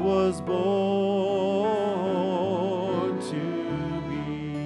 was born to be.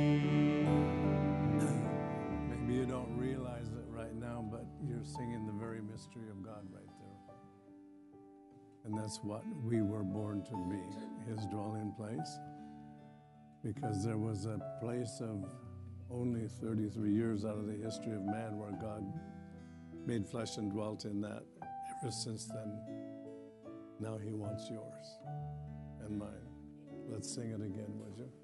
Maybe you don't realize it right now, but you're singing the very mystery of God right there. And that's what we were born to be, his dwelling place. Because there was a place of only 33 years out of the history of man where God made flesh and dwelt in that. Ever since then, now he wants yours and mine. Let's sing it again, would you?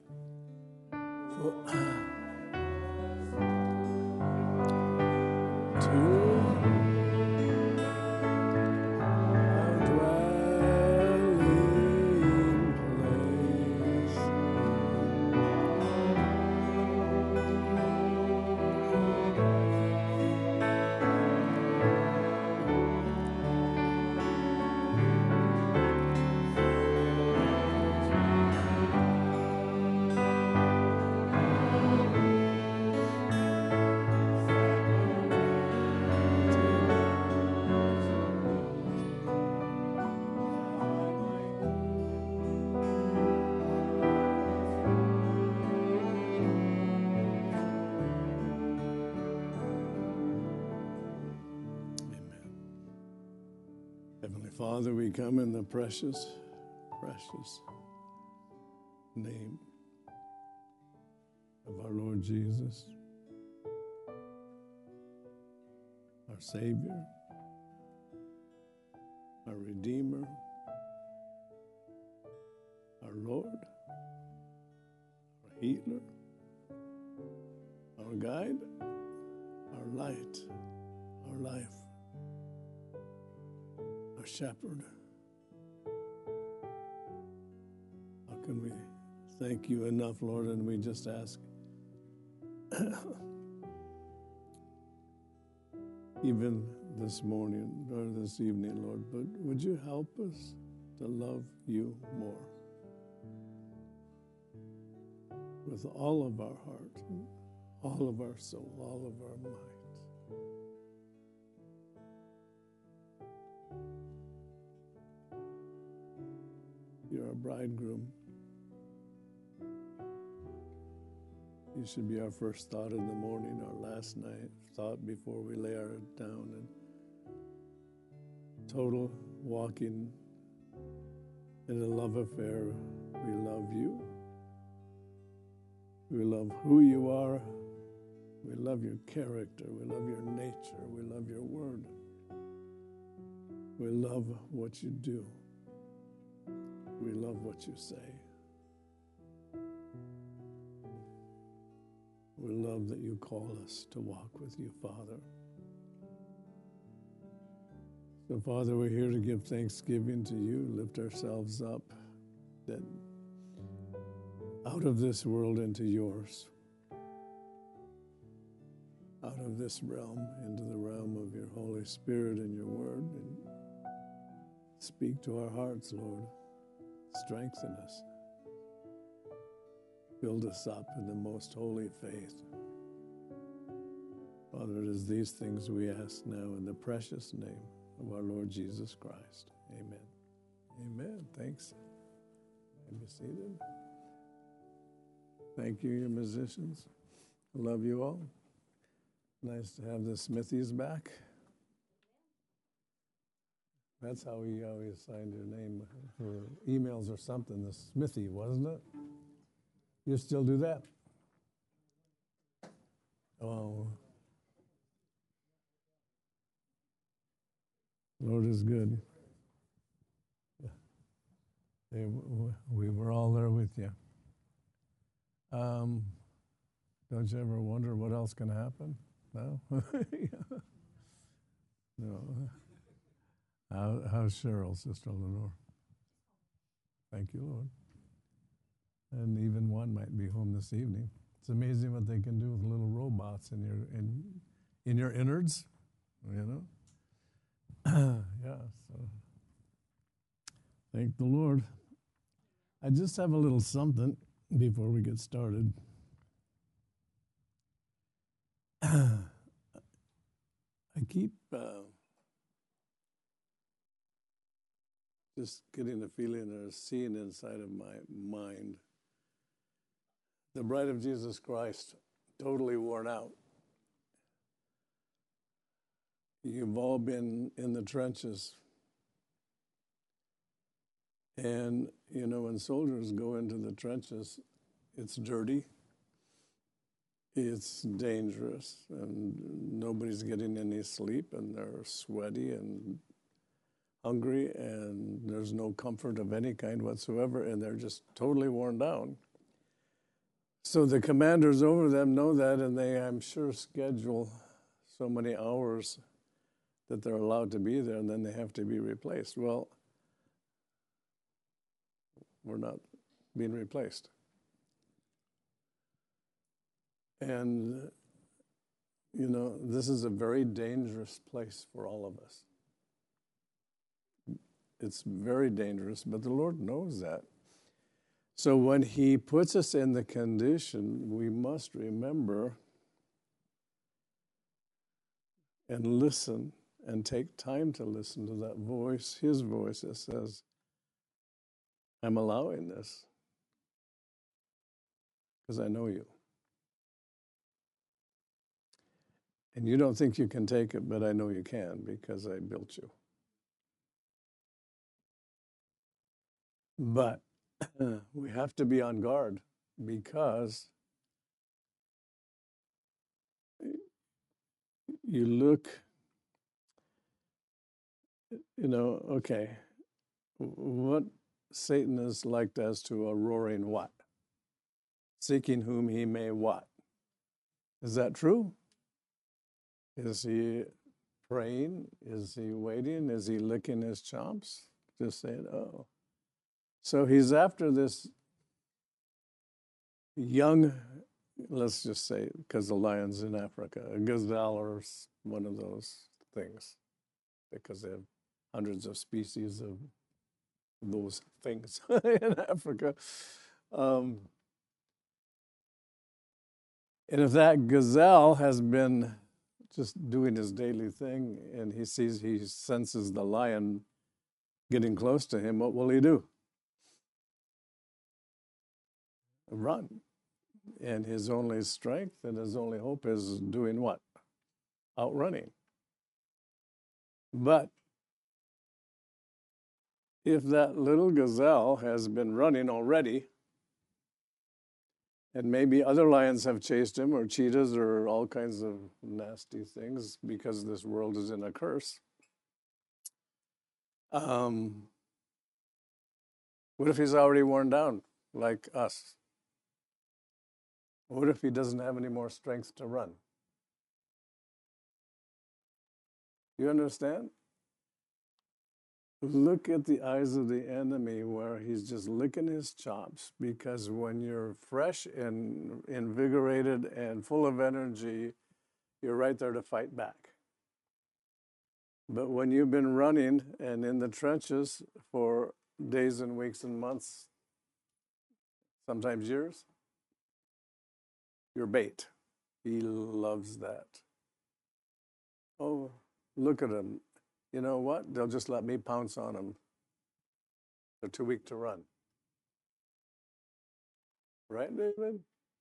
Heavenly Father, we come in the precious, precious name of our Lord Jesus, our Savior, our Redeemer, our Lord, our Healer, our Guide, our Light, our Life, our Shepherd. How can we thank you enough, Lord? And we just ask, even this morning or this evening, Lord, but would you help us to love you more with all of our heart, all of our soul, all of our might. You're our bridegroom. You should be our first thought in the morning, our last night thought before we lay our head down, and total walking in a love affair. We love you. We love who you are. We love your character. We love your nature. We love your word. We love what you do. We love what you say. We love that you call us to walk with you, Father. So, Father, we're here to give thanksgiving to you, lift ourselves up, that out of this world into yours, out of this realm into the realm of your Holy Spirit and your word, and speak to our hearts, Lord. Strengthen us. Build us up in the most holy faith. Father, it is these things we ask now in the precious name of our Lord Jesus Christ. Amen. Amen. Thanks. And be seated. Thank you, your musicians. I love you all. Nice to have the Smithies back. That's how we always signed your name for emails or something, the Smithy, wasn't it? You still do that? Oh. Lord is good. We were all there with you. Don't you ever wonder what else can happen? No? No. How's Cheryl, Sister Lenore? Thank you, Lord. And even one might be home this evening. It's amazing what they can do with little robots in your innards, you know. Yeah. So thank the Lord. I just have a little something before we get started. I keep just getting a feeling or seeing inside of my mind. The bride of Jesus Christ, totally worn out. You've all been in the trenches. And, you know, when soldiers go into the trenches, it's dirty, it's dangerous, and nobody's getting any sleep, and they're sweaty and hungry, and there's no comfort of any kind whatsoever, and they're just totally worn down. So the commanders over them know that, and they, I'm sure, schedule so many hours that they're allowed to be there, and then they have to be replaced. Well, we're not being replaced. And, you know, this is a very dangerous place for all of us. It's very dangerous, but the Lord knows that. So when He puts us in the condition, we must remember and listen and take time to listen to that voice, His voice that says, I'm allowing this because I know you. And you don't think you can take it, but I know you can because I built you. But we have to be on guard because you look, you know, okay, what Satan is liked as to a roaring what? Seeking whom he may what? Is that true? Is he praying? Is he waiting? Is he licking his chops? Just saying, oh. So he's after this young, let's just say, because the lion's in Africa, a gazelle or one of those things, because they have hundreds of species of those things in Africa. And if that gazelle has been just doing his daily thing and he senses the lion getting close to him, what will he do? Run. And his only strength and his only hope is doing what? Outrunning. But if that little gazelle has been running already, and maybe other lions have chased him, or cheetahs, or all kinds of nasty things, because this world is in a curse. What if he's already worn down, like us? What if he doesn't have any more strength to run? You understand? Look at the eyes of the enemy where he's just licking his chops, because when you're fresh and invigorated and full of energy, you're right there to fight back. But when you've been running and in the trenches for days and weeks and months, sometimes years, you're bait. He loves that. Oh, look at him. You know what? They'll just let me pounce on them. They're too weak to run. Right, David?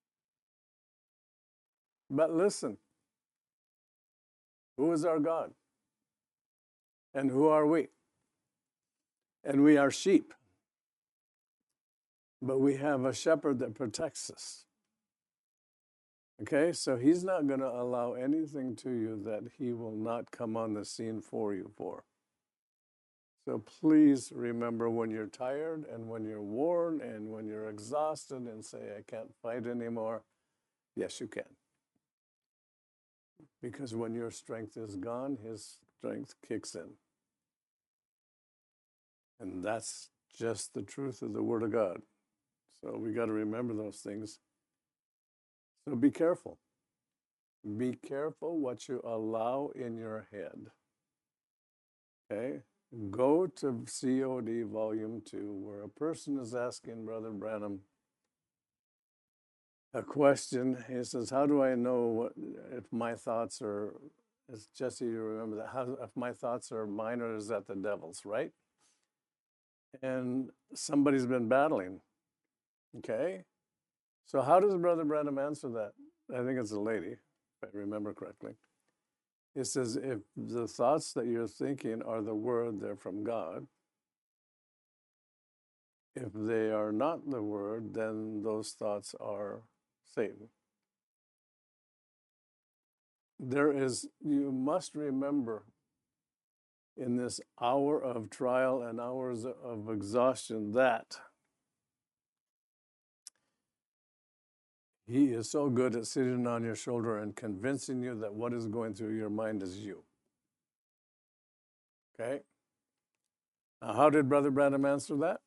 But listen, who is our God? And who are we? And we are sheep. But we have a shepherd that protects us. Okay, so he's not going to allow anything to you that he will not come on the scene for you for. So please remember, when you're tired and when you're worn and when you're exhausted and say, I can't fight anymore, yes, you can. Because when your strength is gone, his strength kicks in. And that's just the truth of the Word of God. So we got to remember those things. So be careful. Be careful what you allow in your head. Okay? Go to COD Volume 2, where a person is asking Brother Branham a question. He says, how do I know if my thoughts are, as Jesse, you remember that, if my thoughts are mine or is that the devil's, right? and somebody's been battling. Okay? So how does Brother Branham answer that? I think it's a lady, if I remember correctly. It says, if the thoughts that you're thinking are the word, they're from God. If they are not the word, then those thoughts are Satan. You must remember in this hour of trial and hours of exhaustion that He is so good at sitting on your shoulder and convincing you that what is going through your mind is you. Okay? Now, how did Brother Branham answer that?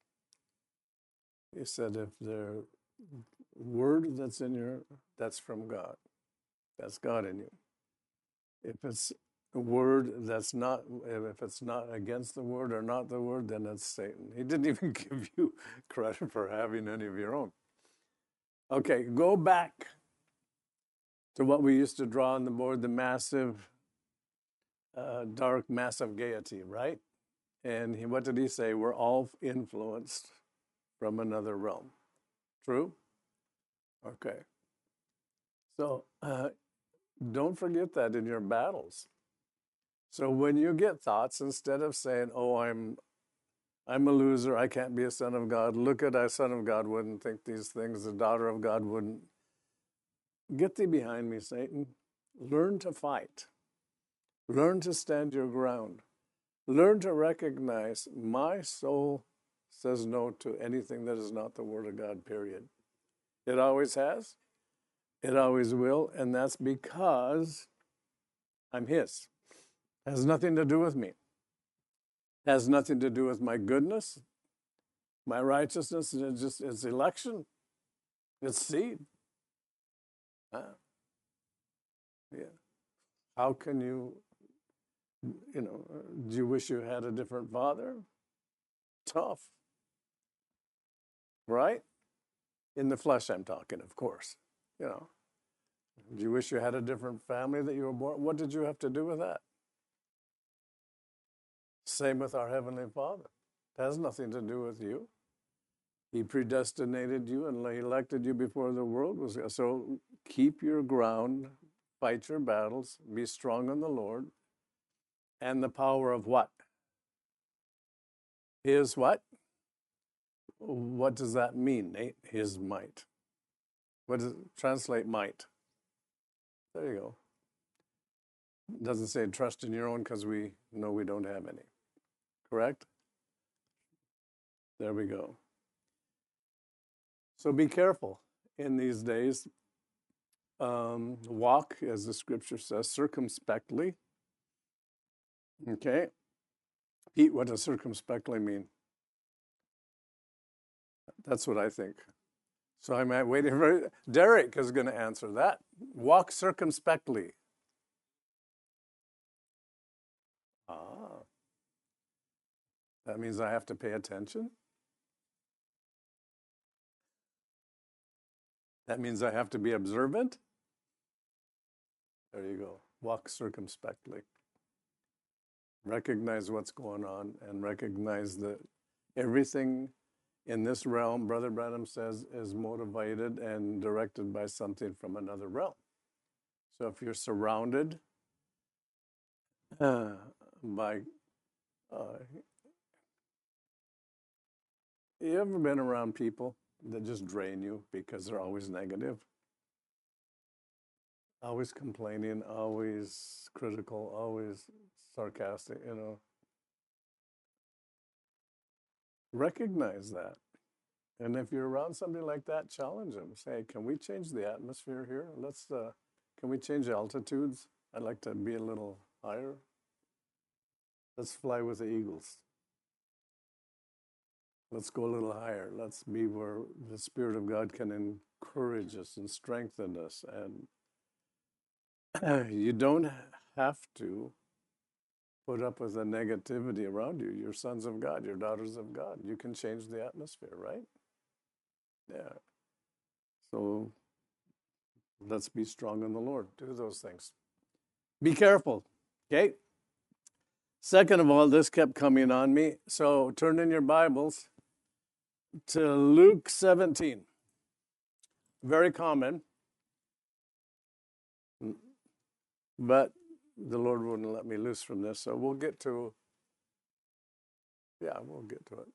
He said, if the word that's from God. That's God in you. If it's a word if it's not against the word or not the word, then it's Satan. He didn't even give you credit for having any of your own. Okay, go back to what we used to draw on the board, the massive, dark, massive gaiety, right? And what did he say? We're all influenced from another realm. True? Okay. So don't forget that in your battles. So when you get thoughts, instead of saying, "Oh, I'm a loser. I can't be a son of God. Look at a son of God wouldn't think these things. A daughter of God wouldn't." Get thee behind me, Satan. Learn to fight. Learn to stand your ground. Learn to recognize my soul says no to anything that is not the Word of God, period. It always has. It always will. And that's because I'm His. It has nothing to do with me. It has nothing to do with my goodness, my righteousness. It's election. It's seed. Yeah. How can do you wish you had a different father? Tough. Right? In the flesh, I'm talking, of course. Do you wish you had a different family that you were born? What did you have to do with that? Same with our Heavenly Father. It has nothing to do with you. He predestinated you and elected you before the world was. So keep your ground, fight your battles, be strong in the Lord, and the power of what? His what? What does that mean, Nate? His might. What does it translate might? There you go. It doesn't say trust in your own because we know we don't have any. Correct? There we go. So be careful in these days. Walk, as the scripture says, circumspectly. Okay? Pete, what does circumspectly mean? That's what I think. So I'm waiting for Derek is going to answer that. Walk circumspectly. Ah, that means I have to pay attention. That means I have to be observant. There you go. Walk circumspectly. Recognize what's going on and recognize that everything in this realm, Brother Branham says, is motivated and directed by something from another realm. So if you're surrounded by, you ever been around people that just drain you because they're always negative? Always complaining, always critical, always sarcastic, Recognize that. And if you're around somebody like that, challenge them. Say, can we change the atmosphere here? Can we change altitudes? I'd like to be a little higher. Let's fly with the eagles. Let's go a little higher. Let's be where the Spirit of God can encourage us and strengthen us. And you don't have to put up with the negativity around you. You're sons of God. You're daughters of God. You can change the atmosphere, right? Yeah. So let's be strong in the Lord. Do those things. Be careful, okay? Second of all, this kept coming on me. So turn in your Bibles to Luke 17. Very common, but the Lord wouldn't let me loose from this. So we'll get to it.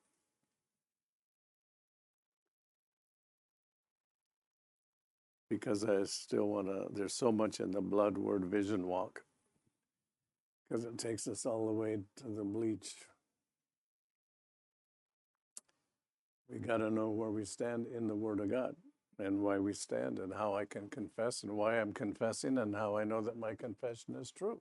Because I still want to, there's so much in the blood word vision walk. Because it takes us all the way to the bleach. We got to know where we stand in the Word of God and why we stand and how I can confess and why I'm confessing and how I know that my confession is true.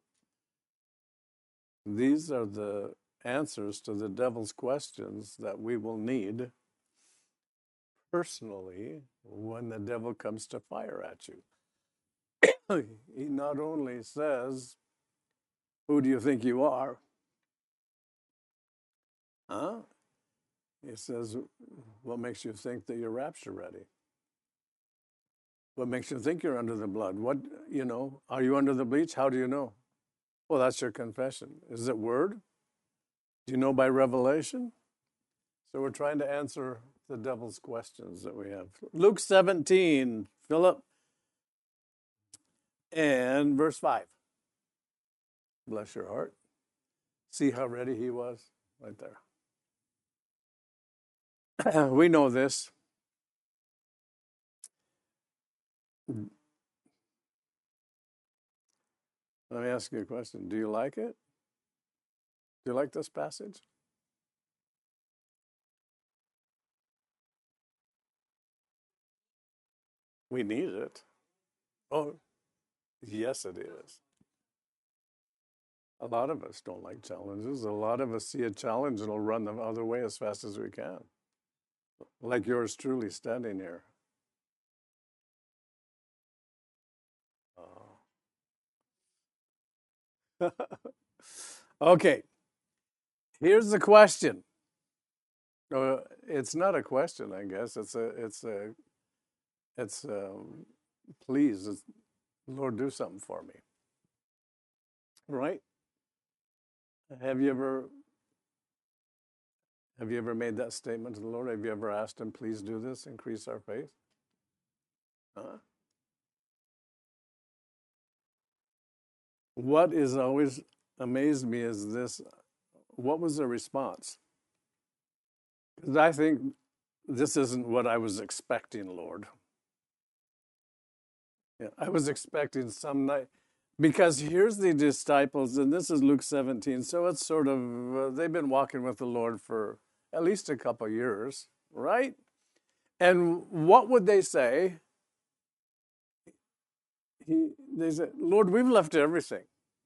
These are the answers to the devil's questions that we will need personally when the devil comes to fire at you. He not only says, "Who do you think you are?" Huh? He says, "What makes you think that you're rapture ready? What makes you think you're under the blood? What, are you under the bleach? How do you know?" Well, that's your confession. Is it word? Do you know by revelation? So we're trying to answer the devil's questions that we have. Luke 17, Philip, and verse 5. Bless your heart. See how ready he was? Right there. We know this. Let me ask you a question. Do you like it? Do you like this passage? We need it. Oh, yes, it is. A lot of us don't like challenges. A lot of us see a challenge and will run the other way as fast as we can. Like yours truly standing here. Oh. Okay. Here's the question. It's not a question, I guess. Please, Lord, do something for me. Right? Have you ever made that statement to the Lord? Have you ever asked him, please do this, increase our faith? What is always amazed me is this, what was the response? Because I think this isn't what I was expecting, Lord. Yeah, I was expecting some night, because here's the disciples, and this is Luke 17, so it's sort of, they've been walking with the Lord for at least a couple of years, right? And what would they say? They said, Lord, we've left everything.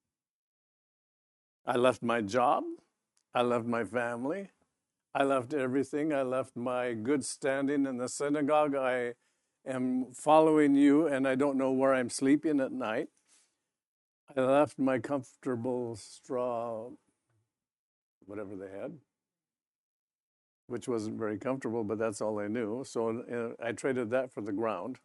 I left my job. I left my family. I left everything. I left my good standing in the synagogue. I am following you, and I don't know where I'm sleeping at night. I left my comfortable straw, whatever they had, which wasn't very comfortable, but that's all I knew. So I traded that for the ground.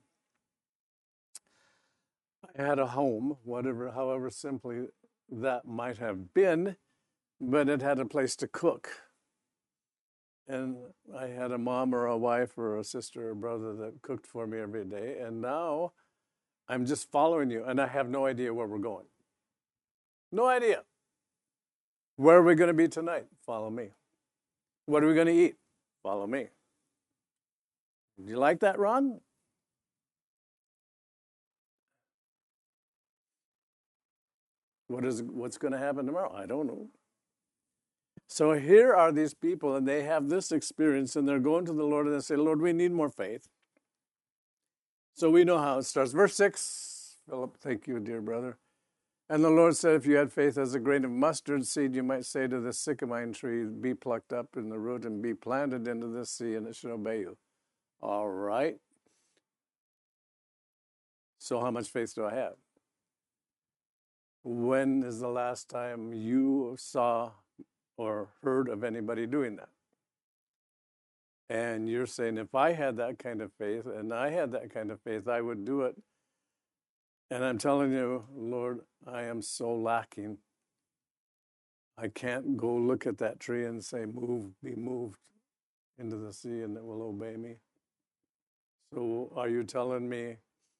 I had a home, however simply that might have been, but it had a place to cook. And I had a mom or a wife or a sister or brother that cooked for me every day. And now I'm just following you, and I have no idea where we're going. No idea. Where are we going to be tonight? Follow me. What are we going to eat? Follow me. Do you like that, Ron? What's going to happen tomorrow? I don't know. So here are these people, and they have this experience, and they're going to the Lord, and they say, Lord, we need more faith. So we know how it starts. Verse 6, Philip, thank you, dear brother. And the Lord said, if you had faith as a grain of mustard seed, you might say to the sycamore tree, be plucked up in the root and be planted into the sea, and it should obey you. All right. So how much faith do I have? When is the last time you saw or heard of anybody doing that? And you're saying, if I had that kind of faith, and I had that kind of faith, I would do it. And I'm telling you, Lord, I am so lacking. I can't go look at that tree and say, move, be moved into the sea, and it will obey me. So are you telling me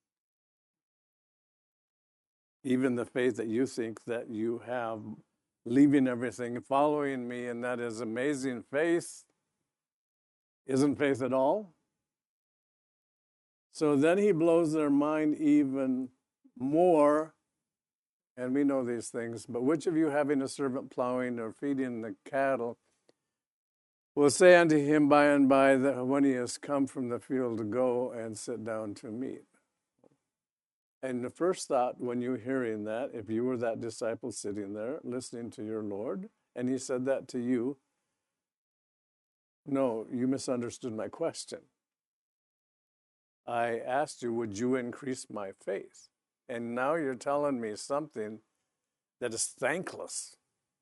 even the faith that you think that you have, leaving everything, following me, and that is amazing faith, isn't faith at all? So then he blows their mind even more, and we know these things, but which of you having a servant plowing or feeding the cattle will say unto him by and by that when he has come from the field to go and sit down to meat? And the first thought when you're hearing that, if you were that disciple sitting there listening to your Lord, and he said that to you, no, you misunderstood my question. I asked you, would you increase my faith? And now you're telling me something that is thankless,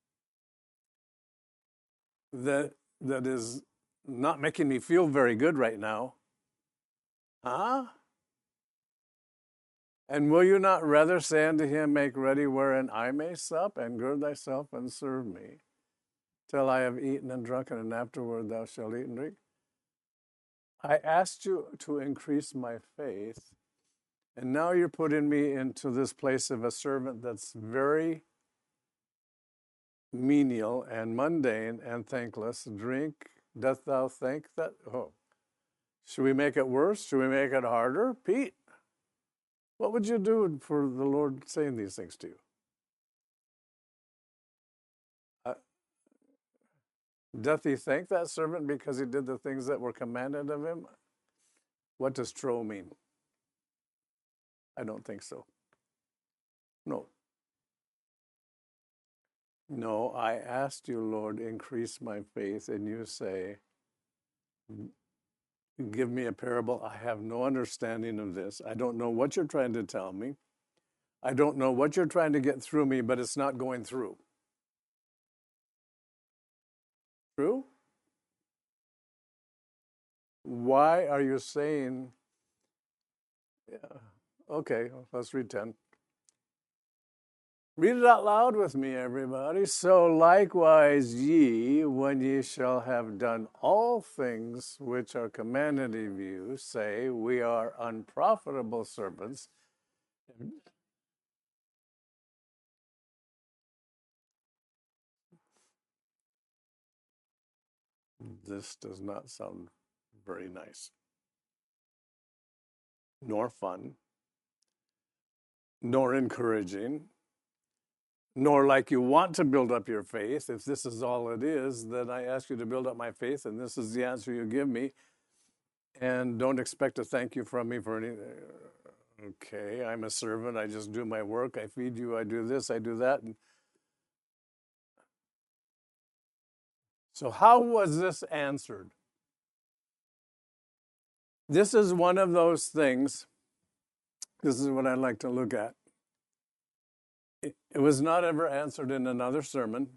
that is not making me feel very good right now. Huh? And will you not rather say unto him, make ready wherein I may sup, and gird thyself and serve me, till I have eaten and drunken, and afterward thou shalt eat and drink? I asked you to increase my faith, and now you're putting me into this place of a servant that's very menial and mundane and thankless. Drink, doth thou think that? Oh, should we make it worse? Should we make it harder? Pete, what would you do for the Lord saying these things to you? Doth he thank that servant because he did the things that were commanded of him? What does tro mean? I don't think so. No. No, I asked you, Lord, increase my faith, and you say, give me a parable. I have no understanding of this. I don't know what you're trying to tell me. I don't know what you're trying to get through me, but it's not going through. True? Why are you saying, okay, let's read 10. Read it out loud with me, everybody. So likewise ye, when ye shall have done all things which are commanded of you, say, we are unprofitable servants. This does not sound very nice, nor fun, nor encouraging, nor like you want to build up your faith. If this is all it is, then I ask you to build up my faith, and this is the answer you give me. And don't expect a thank you from me for anything. Okay, I'm a servant. I just do my work. I feed you. I do this. I do that. And so how was this answered? This is one of those things. This is what I'd like to look at. It was not ever answered in another sermon.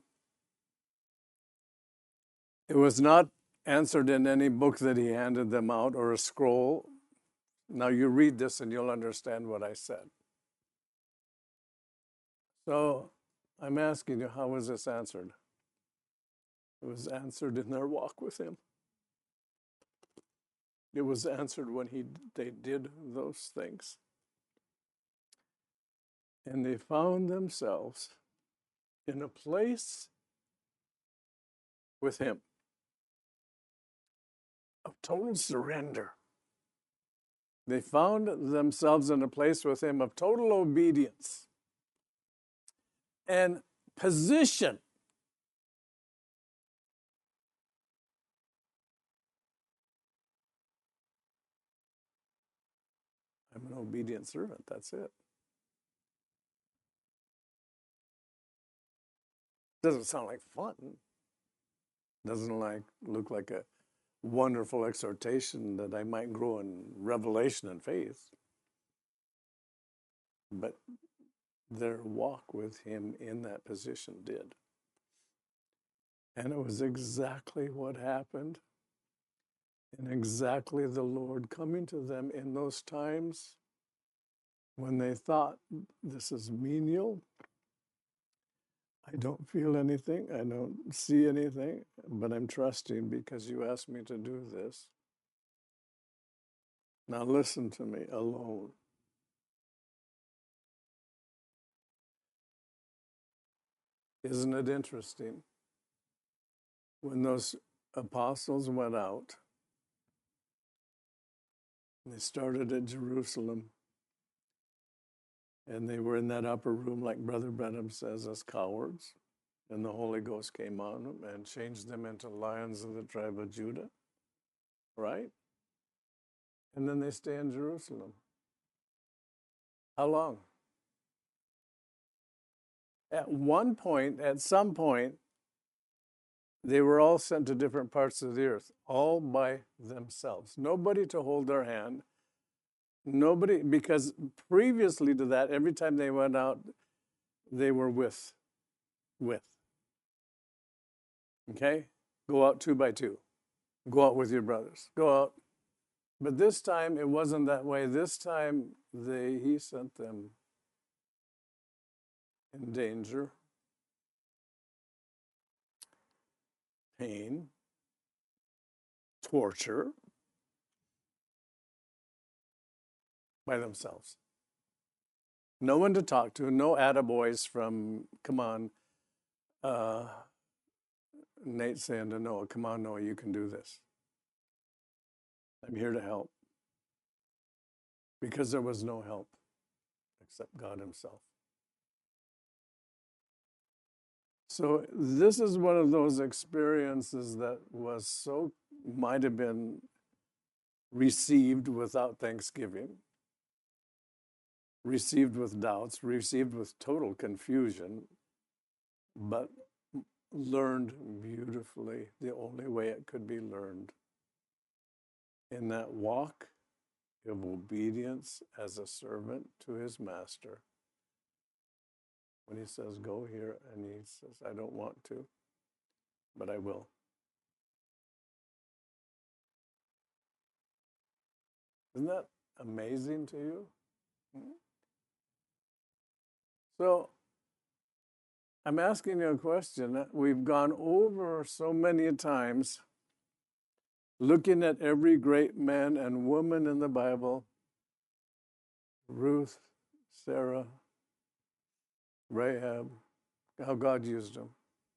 It was not answered in any book that he handed them out or a scroll. Now you read this and you'll understand what I said. So I'm asking you, how was this answered? It was answered in their walk with him. It was answered when they did those things. And they found themselves in a place with him of total surrender. They found themselves in a place with him of total obedience and position. I'm an obedient servant. That's it. Doesn't sound like fun. Doesn't look like a wonderful exhortation that I might grow in revelation and faith. But their walk with him in that position did. And it was exactly what happened. And exactly the Lord coming to them in those times when they thought this is menial. I don't feel anything. I don't see anything, but I'm trusting because you asked me to do this. Now listen to me alone. Isn't it interesting? When those apostles went out, they started at Jerusalem, and they were in that upper room, like Brother Branham says, as cowards. And the Holy Ghost came on them and changed them into lions of the tribe of Judah, right? And then they stay in Jerusalem. How long? At one point, at some point, they were all sent to different parts of the earth, all by themselves. Nobody to hold their hand. Nobody, because previously to that, every time they went out, they were with. Okay? Go out 2 by 2. Go out with your brothers. Go out. But this time it wasn't that way. This time he sent them in danger, pain, torture by themselves. No one to talk to, no attaboys from, come on, Nate saying to Noah, come on, Noah, you can do this. I'm here to help. Because there was no help except God himself. So this is one of those experiences that was so, might have been received without thanksgiving, received with doubts, received with total confusion, but learned beautifully the only way it could be learned. In that walk of obedience as a servant to his master. When he says, go here, and he says, I don't want to, but I will. Isn't that amazing to you? So, I'm asking you a question that we've gone over so many times, looking at every great man and woman in the Bible, Ruth, Sarah, Rahab, how God used them.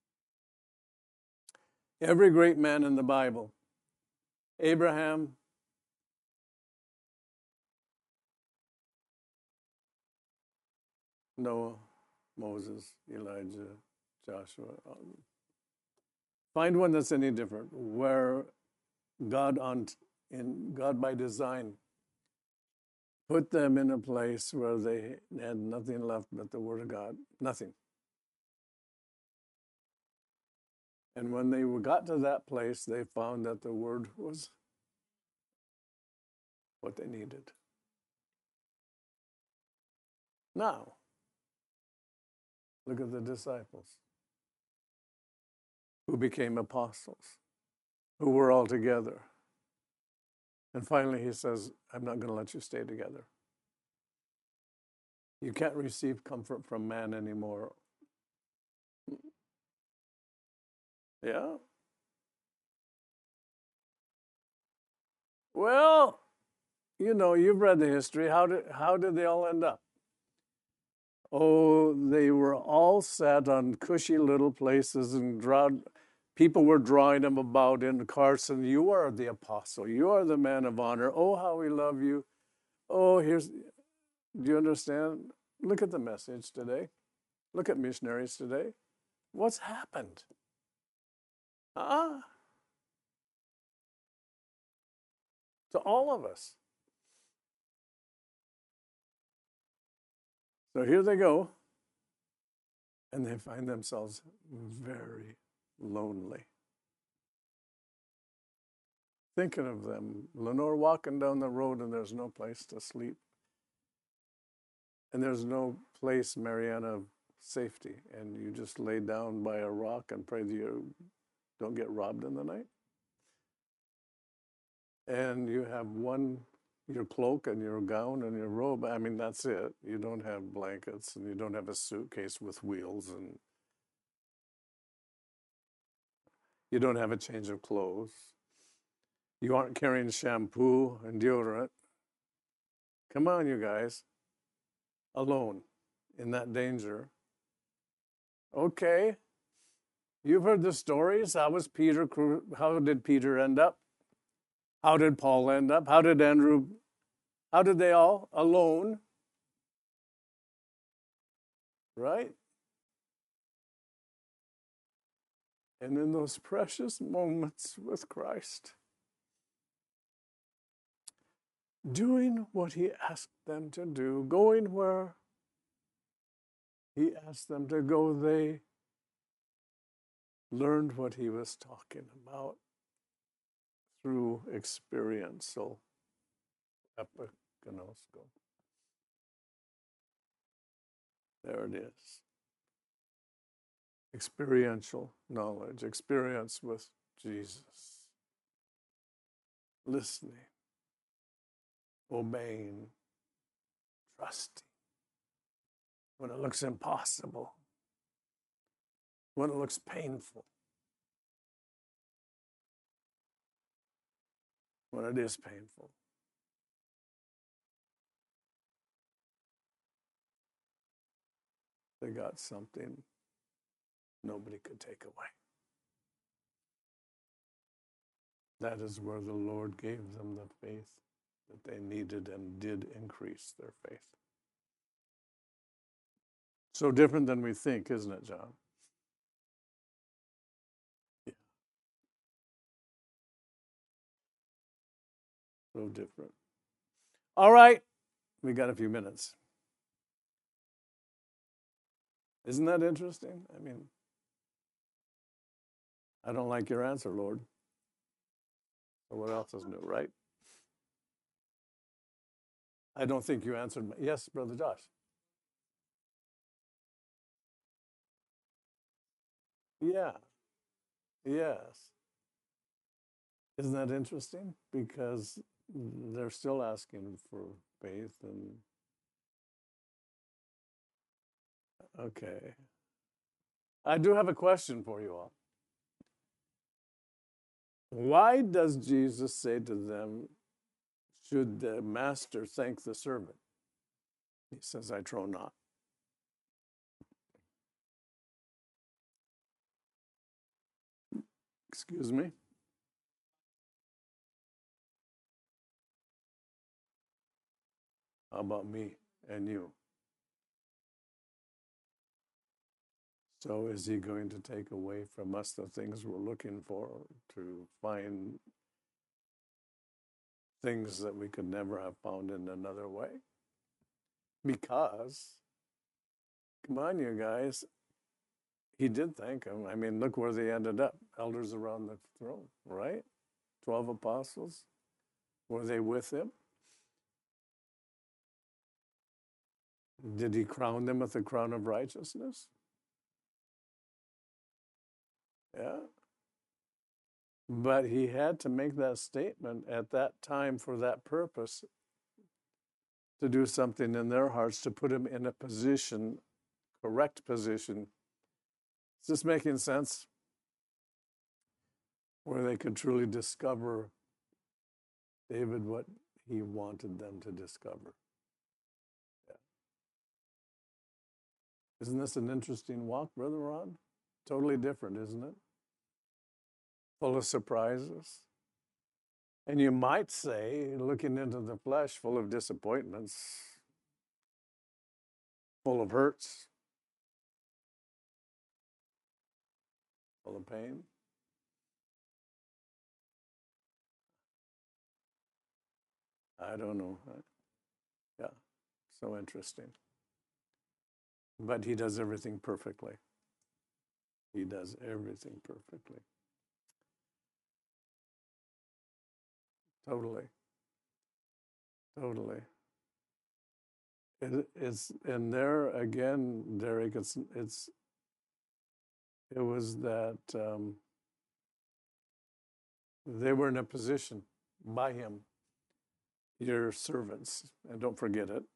Every great man in the Bible, Abraham, Noah, Moses, Elijah, Joshua. Find one that's any different, where God by design put them in a place where they had nothing left but the Word of God. Nothing. And when they got to that place, they found that the Word was what they needed. Now, look at the disciples who became apostles, who were all together. And finally he says, I'm not going to let you stay together. You can't receive comfort from man anymore. Yeah? Well, you've read the history. How did they all end up? Oh, they were all set on cushy little places, and people were drawing them about in Carson. You are the apostle. You are the man of honor. Oh, how we love you. Oh, do you understand? Look at the message today. Look at missionaries today. What's happened? To all of us. So here they go, and they find themselves very lonely. Thinking of them, Lenore walking down the road and there's no place to sleep. And there's no place, Mariana, of safety. And you just lay down by a rock and pray that you don't get robbed in the night. And you have your cloak and your gown and your robe. I mean, that's it. You don't have blankets and you don't have a suitcase with wheels. And You don't have a change of clothes. You aren't carrying shampoo and deodorant. Come on, you guys. Alone in that danger. Okay. You've heard the stories. How did Peter end up? How did Paul end up? How did Andrew? How did they all? Alone. Right? And in those precious moments with Christ, doing what he asked them to do, going where he asked them to go, they learned what he was talking about through experiential epignosko. There it is. Experiential knowledge, experience with Jesus, listening, obeying, trusting. When it looks impossible, when it looks painful, when it is painful. They got something nobody could take away. That is where the Lord gave them the faith that they needed and did increase their faith. So different than we think, isn't it, John? Yeah. So different. All right. We got a few minutes. Isn't that interesting? I mean, I don't like your answer, Lord. So what else is new, right? I don't think you answered my... Yes, Brother Josh. Yeah. Yes. Isn't that interesting? Because they're still asking for faith and... Okay. I do have a question for you all. Why does Jesus say to them, should the master thank the servant? He says, I trow not. Excuse me? How about me and you? So is he going to take away from us the things we're looking for, to find things that we could never have found in another way? Because, come on, you guys, he did thank him. I mean, look where they ended up. Elders around the throne, right? 12 apostles. Were they with him? Did he crown them with the crown of righteousness? Yeah. But he had to make that statement at that time for that purpose, to do something in their hearts, to put them in a position, correct position. Is this making sense? Where they could truly discover, David, what he wanted them to discover. Yeah. Isn't this an interesting walk, Brother Ron? Totally different, isn't it? Full of surprises. And you might say, looking into the flesh, full of disappointments, full of hurts, full of pain. I don't know. Yeah, so interesting. But he does everything perfectly. He does everything perfectly. Totally. Totally. It's, and there again, Derek, it was that they were in a position by him, your servants, and don't forget it.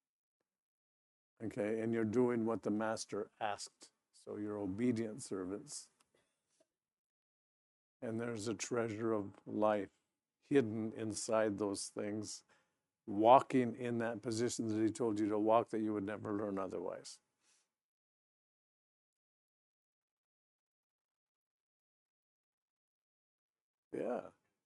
Okay, and you're doing what the master asked. So you're obedient servants. And there's a treasure of life hidden inside those things, walking in that position that he told you to walk that you would never learn otherwise. Yeah.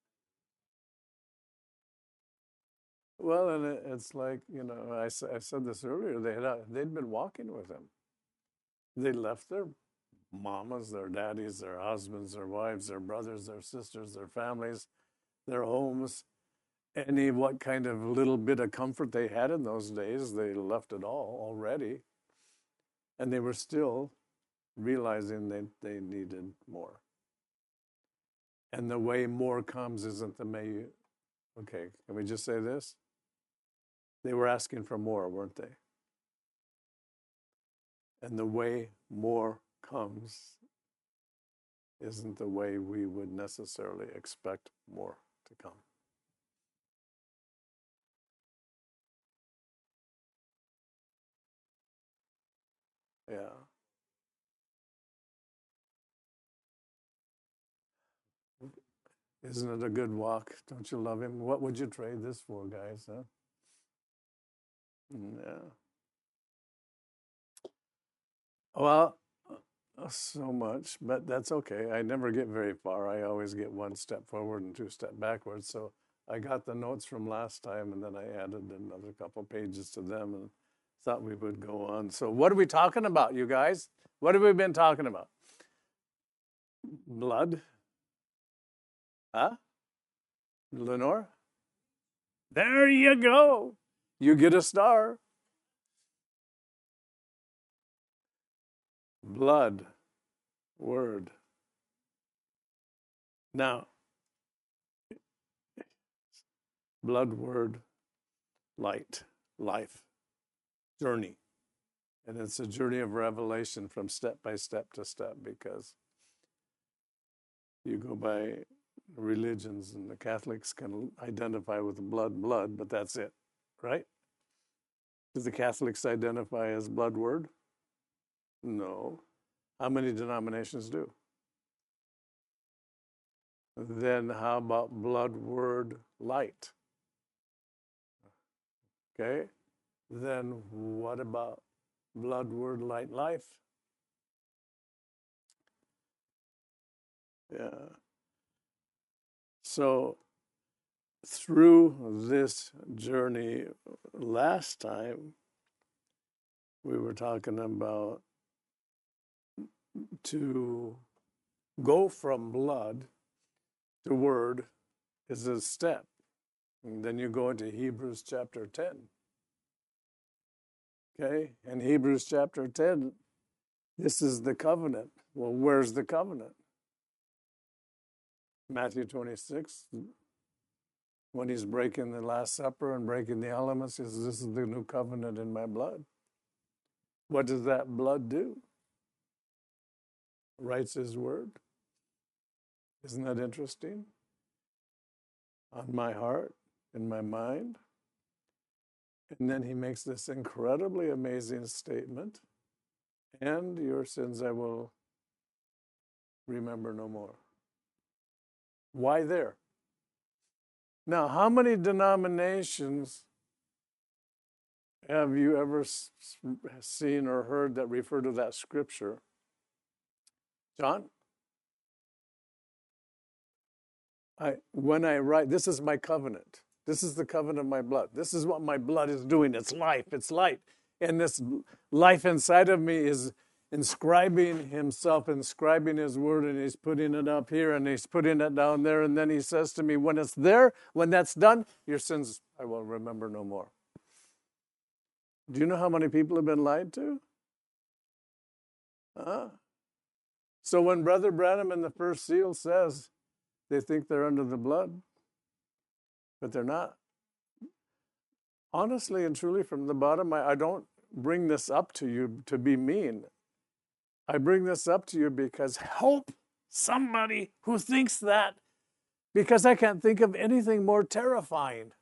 Well, and it's like, I said this earlier, they'd been walking with him. They left their mamas, their daddies, their husbands, their wives, their brothers, their sisters, their families, their homes, what kind of little bit of comfort they had in those days, they left it all already. And they were still realizing that they needed more. And the way more comes isn't the may. Okay, can we just say this? They were asking for more, weren't they? And the way more comes isn't the way we would necessarily expect more to come. Yeah. Isn't it a good walk? Don't you love him? What would you trade this for, guys? Huh? Yeah. Well, so much, but that's okay. I never get very far. I always get one step forward and two step backwards. So I got the notes from last time, and then I added another couple pages to them and thought we would go on. So what are we talking about, you guys? What have we been talking about? Blood? Huh? Lenore? There you go. You get a star. Blood, word. Now, blood, word, light, life, journey. And it's a journey of revelation from step by step to step, because you go by religions and the Catholics can identify with blood, but that's it, right? Do the Catholics identify as blood, word? No. How many denominations do? Then how about blood, word, light? Okay. Then what about blood, word, light, life? Yeah. So through this journey last time, we were talking about to go from blood to word is a step. And then you go into Hebrews chapter 10. Okay? And Hebrews chapter 10, this is the covenant. Well, where's the covenant? Matthew 26, when he's breaking the Last Supper and breaking the elements, he says, this is the new covenant in my blood. What does that blood do? Writes his word. Isn't that interesting? On my heart, in my mind. And then he makes this incredibly amazing statement, and your sins I will remember no more. Why there? Now, how many denominations have you ever seen or heard that refer to that scripture? John? When I write, this is my covenant. This is the covenant of my blood. This is what my blood is doing. It's life, it's light. And this life inside of me is inscribing himself, inscribing his word, and he's putting it up here and he's putting it down there. And then he says to me, when it's there, when that's done, your sins I will remember no more. Do you know how many people have been lied to? Huh? So when Brother Branham in the first seal says they think they're under the blood, but they're not. Honestly and truly, from the bottom, I don't bring this up to you to be mean. I bring this up to you because help somebody who thinks that, because I can't think of anything more terrifying.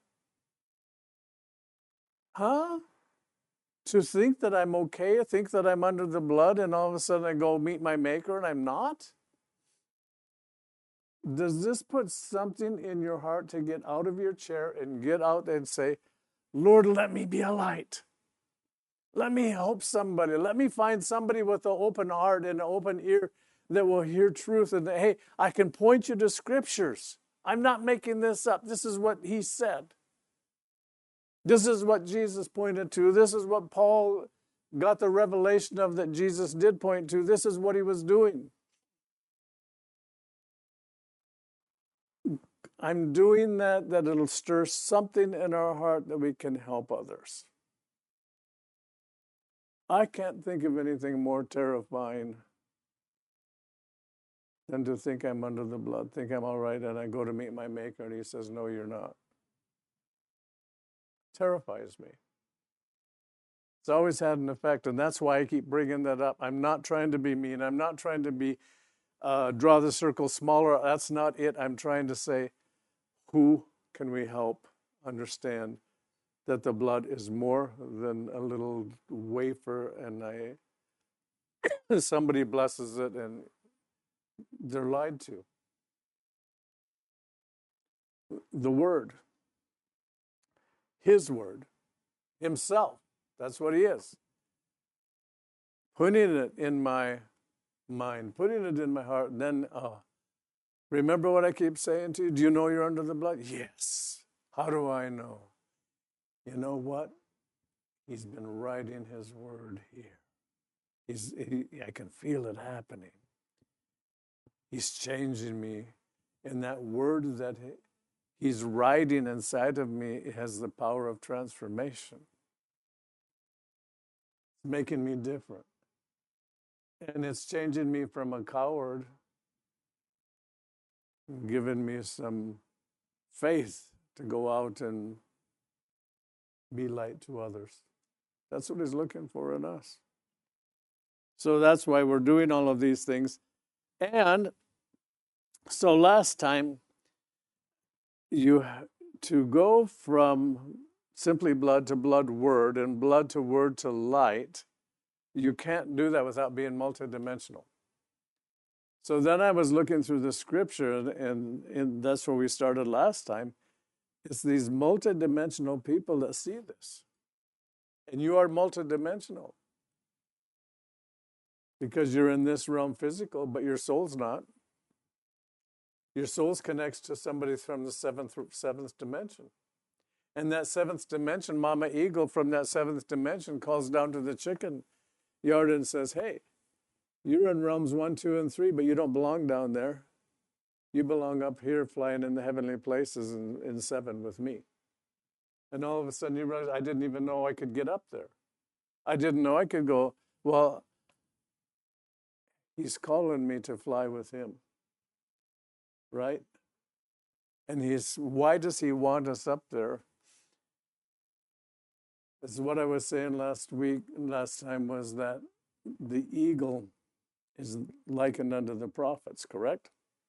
Huh? To think that I'm okay, think that I'm under the blood, and all of a sudden I go meet my maker and I'm not? Does this put something in your heart to get out of your chair and get out and say, Lord, let me be a light. Let me help somebody. Let me find somebody with an open heart and an open ear that will hear truth. And hey, I can point you to scriptures. I'm not making this up. This is what he said. This is what Jesus pointed to. This is what Paul got the revelation of that Jesus did point to. This is what he was doing. I'm doing that it'll stir something in our heart that we can help others. I can't think of anything more terrifying than to think I'm under the blood, think I'm all right, and I go to meet my Maker, and he says, no, you're not. Terrifies me. It's always had an effect, and that's why I keep bringing that up. I'm not trying to be mean. I'm not trying to be draw the circle smaller. That's not it. I'm trying to say, who can we help understand that the blood is more than a little wafer, and somebody blesses it and they're lied to. The Word, His Word, Himself, that's what He is. Putting it in my mind, putting it in my heart, and then remember what I keep saying to you? Do you know you're under the blood? Yes. How do I know? You know what? He's been writing His Word here. I can feel it happening. He's changing me. And that Word that He's writing inside of me has the power of transformation. It's making me different. And it's changing me from a coward, giving me some faith to go out and be light to others. That's what He's looking for in us. So that's why we're doing all of these things. And so last time, to go from simply blood to blood word and blood to word to light, you can't do that without being multidimensional. So then I was looking through the scripture, and that's where we started last time. It's these multidimensional people that see this. And you are multidimensional because you're in this realm physical, but your soul's not. Your soul connects to somebody from the seventh dimension. And that seventh dimension, Mama Eagle from that seventh dimension calls down to the chicken yard and says, hey, you're in realms 1, 2, and 3, but you don't belong down there. You belong up here flying in the heavenly places in 7 with me. And all of a sudden you realize, I didn't even know I could get up there. I didn't know I could go, well, He's calling me to fly with Him. Right? And why does He want us up there? This is what I was saying last time was that the eagle is likened unto the prophets, correct?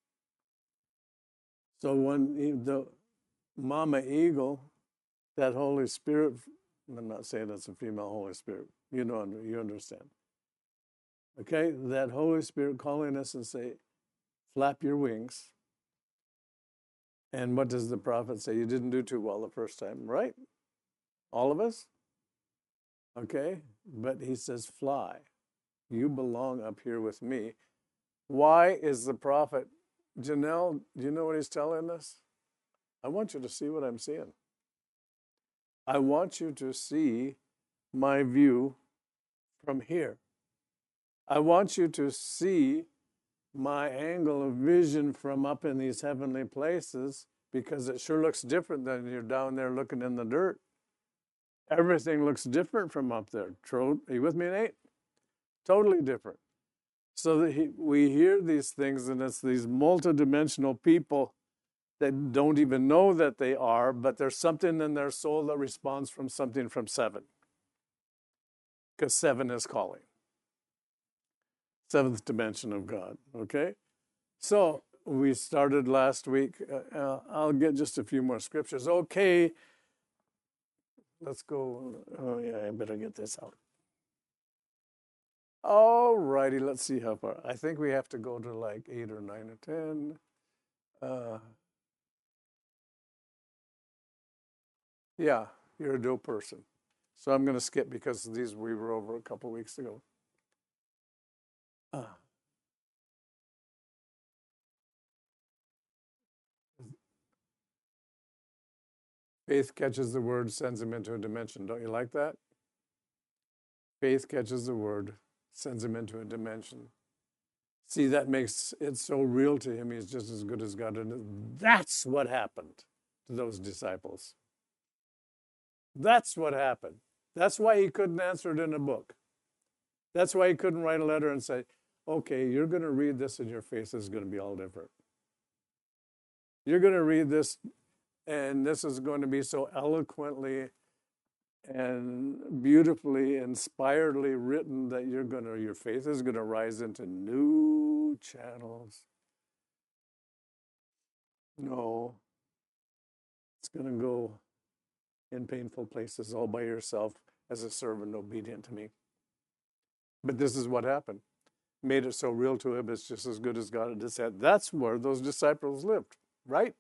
So when the mama eagle, that Holy Spirit, I'm not saying that's a female Holy Spirit, you understand. Okay, that Holy Spirit calling us and say, flap your wings. And what does the prophet say? You didn't do too well the first time, right? All of us? Okay, but he says, fly. You belong up here with me. Why is the prophet, Janelle, do you know what he's telling us? I want you to see what I'm seeing. I want you to see my view from here. I want you to see my angle of vision from up in these heavenly places, because it sure looks different than you're down there looking in the dirt. Everything looks different from up there. Are you with me, Nate? Totally different. So that we hear these things, and it's these multidimensional people that don't even know that they are, but there's something in their soul that responds from something from 7. Because 7 is calling. 7th dimension of God, okay? So we started last week. I'll get just a few more scriptures. Okay, let's go. Oh, yeah, I better get this out. All righty, let's see how far. I think we have to go to like 8 or 9 or 10. Yeah, you're a dual person. So I'm going to skip because these we were over a couple weeks ago. Uh, Faith catches the word, sends him into a dimension. Don't you like that? Faith catches the word, sends him into a dimension. See, that makes it so real to him. He's just as good as God. And that's what happened to those disciples. That's what happened. That's why he couldn't answer it in a book. That's why he couldn't write a letter and say, okay, you're going to read this and your face is going to be all different. You're going to read this and this is going to be so eloquently and beautifully, inspiredly written that your faith is going to rise into new channels. No, it's going to go in painful places all by yourself as a servant obedient to me. But this is what happened. Made it so real to him, it's just as good as God had said. That's where those disciples lived, right?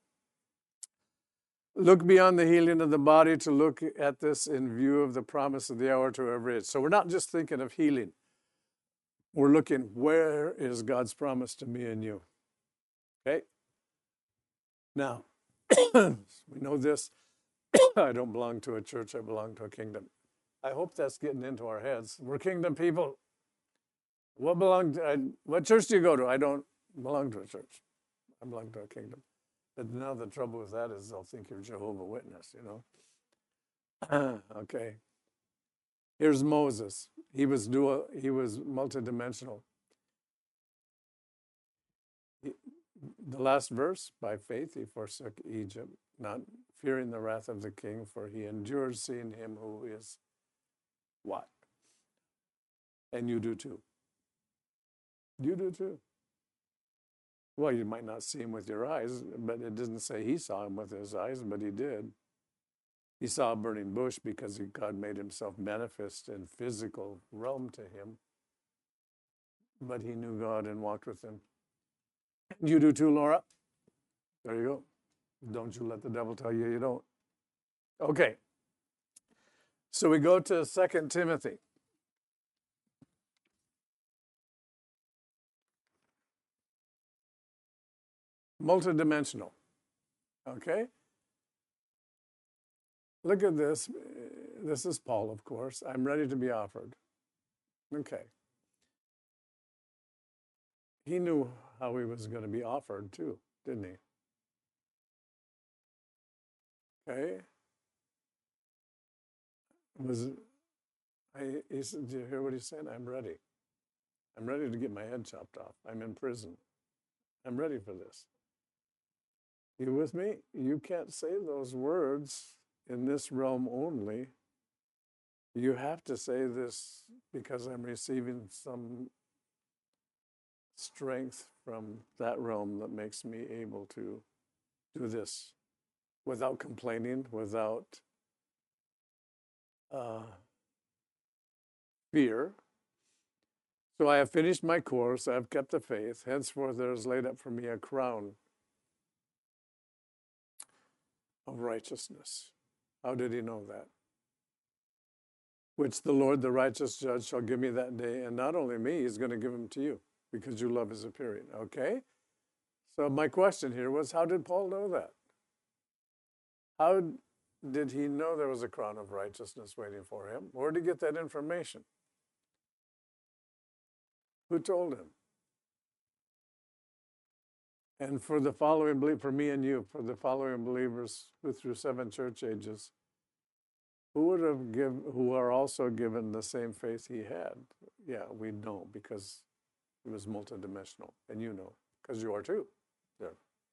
Look beyond the healing of the body to look at this in view of the promise of the hour to every age. So we're not just thinking of healing. We're looking, where is God's promise to me and you? Okay? Now, we know this. I don't belong to a church. I belong to a kingdom. I hope that's getting into our heads. We're kingdom people. What church do you go to? I don't belong to a church. I belong to a kingdom. But now the trouble with that is they'll think you're Jehovah's Witness, you know. Okay. Here's Moses. He was multidimensional. The last verse, by faith he forsook Egypt, not fearing the wrath of the king, for he endured seeing him who is what? And you do too. You do too. Well, you might not see him with your eyes, but it doesn't say he saw him with his eyes, but he did. He saw a burning bush because God made himself manifest in physical realm to him. But he knew God and walked with him. You do too, Laura. There you go. Don't you let the devil tell you you don't. Okay. So we go to 2 Timothy. Multidimensional. Okay? Look at this. This is Paul, of course. I'm ready to be offered. Okay. He knew how he was going to be offered too, didn't he? Okay. He said, do you hear what he said? I'm ready. I'm ready to get my head chopped off. I'm in prison. I'm ready for this. You with me? You can't say those words in this realm only. You have to say this because I'm receiving some strength from that realm that makes me able to do this without complaining, without fear. So I have finished my course, I have kept the faith. Henceforth there is laid up for me a crown of righteousness. How did he know that? Which the Lord, the righteous judge, shall give me that day. And not only me, he's going to give him to you because your love is appearing. Okay? So my question here was, how did Paul know that? How did he know there was a crown of righteousness waiting for him? Where did he get that information? Who told him? And for the following, for me and you, for the following believers who through 7 church ages, who are also given the same faith he had? Yeah, we know because he was multidimensional, and you know because you are too. Yeah.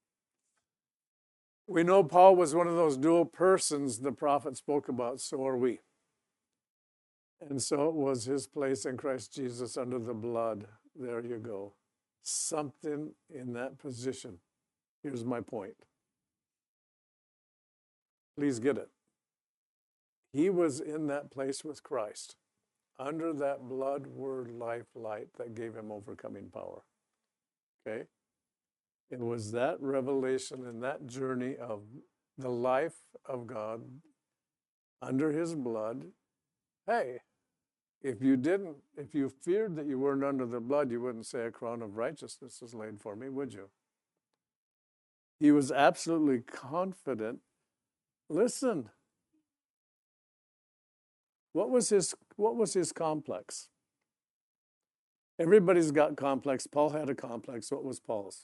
We know Paul was one of those dual persons the prophet spoke about. So are we. And so it was his place in Christ Jesus under the blood. There you go. Something in that position. Here's my point. Please get it. He was in that place with Christ, under that blood, word, life, light that gave him overcoming power. Okay? It was that revelation and that journey of the life of God under his blood. Hey, if you feared that you weren't under the blood, you wouldn't say a crown of righteousness is laid for me, would you? He was absolutely confident. Listen, what was his complex? Everybody's got complex. Paul had a complex. What was Paul's?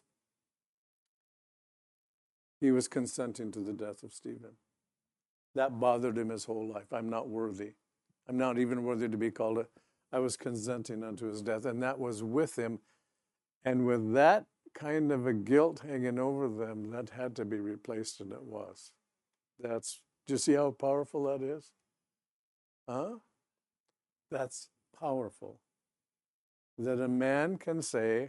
He was consenting to the death of Stephen. That bothered him his whole life. I'm not worthy. I'm not even worthy to be called a. I was consenting unto his death, and that was with him. And with that kind of a guilt hanging over them, that had to be replaced, and it was. Do you see how powerful that is? Huh? That's powerful. That a man can say,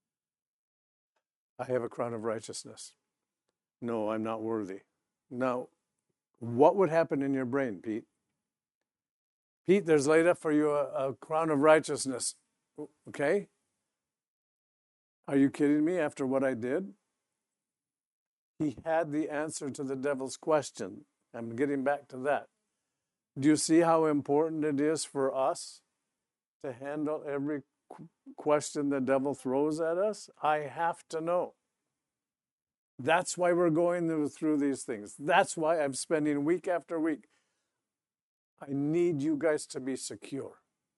I have a crown of righteousness. No, I'm not worthy. Now, what would happen in your brain, Pete? Pete, there's laid up for you a crown of righteousness. Okay? Are you kidding me after what I did? He had the answer to the devil's question. I'm getting back to that. Do you see how important it is for us to handle every question the devil throws at us? I have to know. That's why we're going through these things. That's why I'm spending week after week. I need you guys to be secure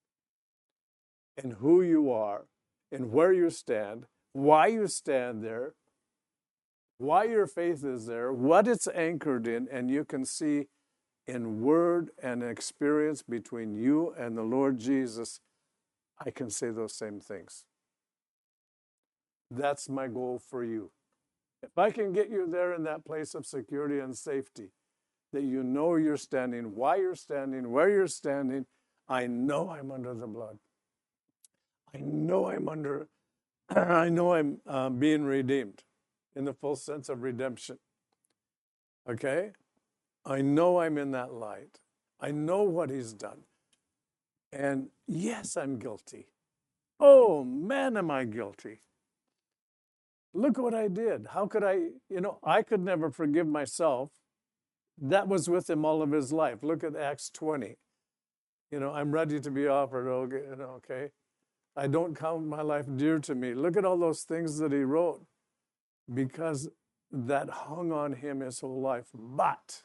in who you are, in where you stand, why you stand there, why your faith is there, what it's anchored in, and you can see in word and experience between you and the Lord Jesus, I can say those same things. That's my goal for you. If I can get you there in that place of security and safety, that you know you're standing, why you're standing, where you're standing, I know I'm under the blood. I know I'm being redeemed in the full sense of redemption. Okay? I know I'm in that light. I know what he's done. And yes, I'm guilty. Oh, man, am I guilty. Look what I did. How could I could never forgive myself. That was with him all of his life. Look at Acts 20. I'm ready to be offered. Okay. I don't count my life dear to me. Look at all those things that he wrote because that hung on him his whole life. But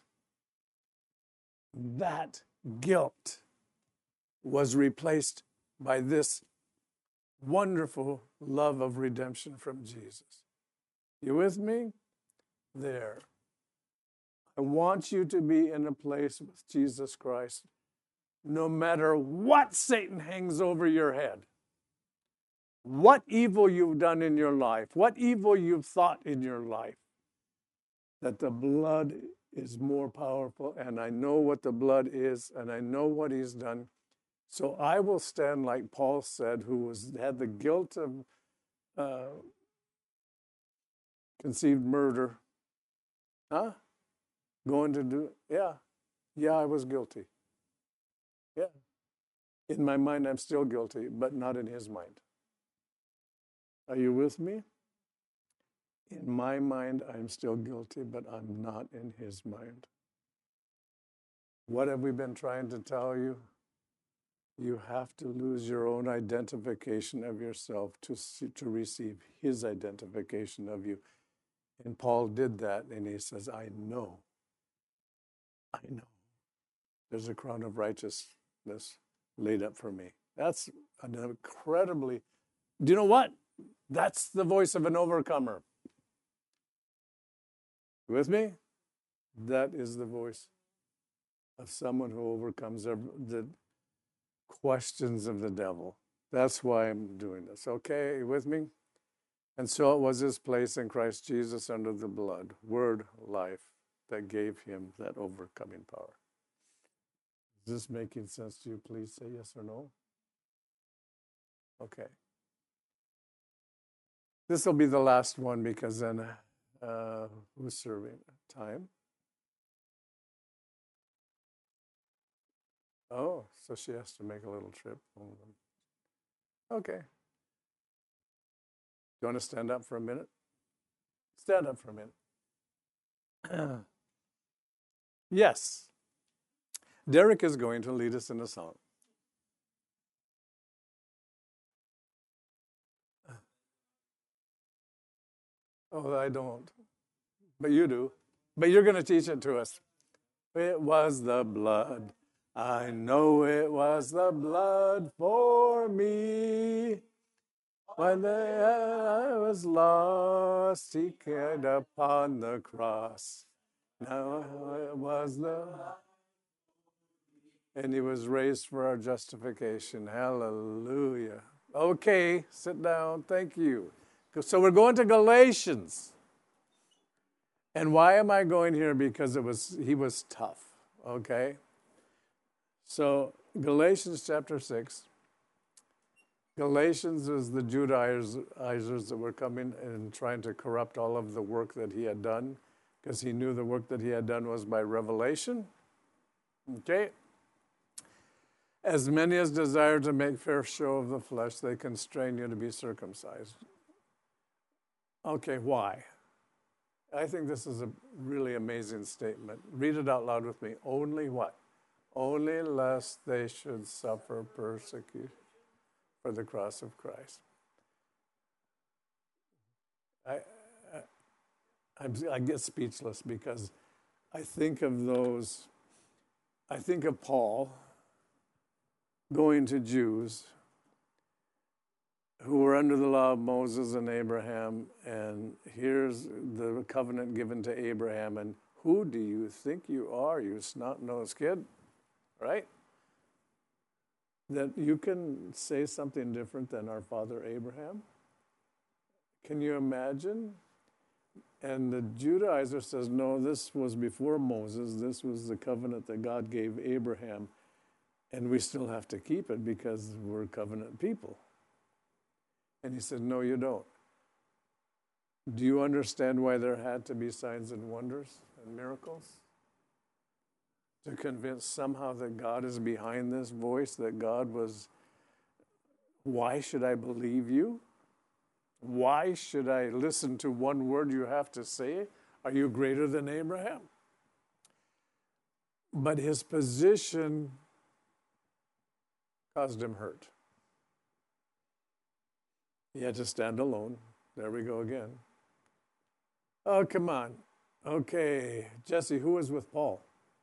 that guilt was replaced by this wonderful love of redemption from Jesus. You with me? There. I want you to be in a place with Jesus Christ, no matter what Satan hangs over your head, what evil you've done in your life, what evil you've thought in your life, that the blood is more powerful, and I know what the blood is, and I know what he's done. So I will stand like Paul said, who had the guilt of conceived murder. Huh? Going to do, yeah, I was guilty. Yeah. In my mind, I'm still guilty, but not in his mind. Are you with me? In my mind, I'm still guilty, but I'm not in his mind. What have we been trying to tell you? You have to lose your own identification of yourself to receive his identification of you. And Paul did that, and he says, I know. There's a crown of righteousness laid up for me. That's an incredibly, do you know what? That's the voice of an overcomer. You with me? That is the voice of someone who overcomes the questions of the devil. That's why I'm doing this. Okay, you with me? And so it was his place in Christ Jesus under the blood, word, life, that gave him that overcoming power. Is this making sense to you? Please say yes or no. Okay. This will be the last one because then who's serving time? Oh, so she has to make a little trip. Okay. You want to stand up for a minute? Stand up for a minute. Yes, Derek is going to lead us in a song. Oh, I don't. But you do. But you're going to teach it to us. It was the blood. I know it was the blood for me. When I was lost, he carried upon the cross. Now it was and he was raised for our justification. Hallelujah. Okay, sit down. Thank you. So we're going to Galatians. And why am I going here? Because he was tough. Okay? So Galatians chapter 6. Galatians is the Judaizers that were coming and trying to corrupt all of the work that he had done, because he knew the work that he had done was by revelation. Okay? As many as desire to make fair show of the flesh, they constrain you to be circumcised. Okay, why? I think this is a really amazing statement. Read it out loud with me. Only what? Only lest they should suffer persecution for the cross of Christ. I get speechless because I think of Paul going to Jews who were under the law of Moses and Abraham, and here's the covenant given to Abraham, and who do you think you are, you snot-nosed kid? Right? That you can say something different than our father Abraham? Can you imagine? And the Judaizer says, no, this was before Moses. This was the covenant that God gave Abraham. And we still have to keep it because we're covenant people. And he said, no, you don't. Do you understand why there had to be signs and wonders and miracles? To convince somehow that God is behind this voice, that God was, why should I believe you? Why should I listen to one word you have to say? Are you greater than Abraham? But his position caused him hurt. He had to stand alone. There we go again. Oh, come on. Okay, Jesse, who was with Paul